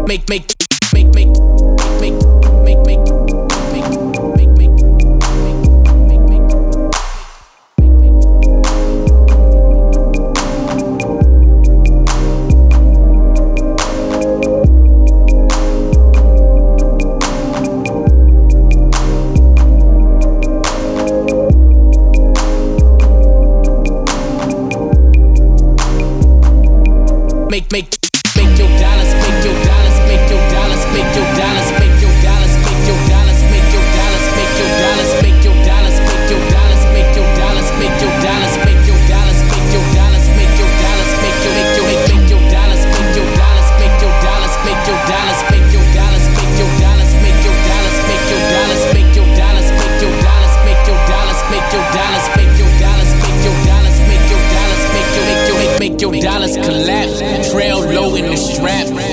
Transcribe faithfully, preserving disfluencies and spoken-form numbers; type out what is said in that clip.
make, make, make, make, make, make, make, make, make, make, make, make, make your dollars, make your dollars, make your dollars, make your dollars, make your dollars, make your dollars, make your dollars, make your dollars, make your dollars, make your dollars, make your dollars, make your dollars, make your dollars, make your dollars, make your dollars, make your make your make your dollars, make your dollars, make your dollars, make your dollars, make your dollars, make your dollars, make your dollars, make your dollars, make your dollars, make your dollars, make your dollars, make your dollars, make your dollars, make your dollars, make your dollars, make your make your make your dollars collapse. Trail low in the strap.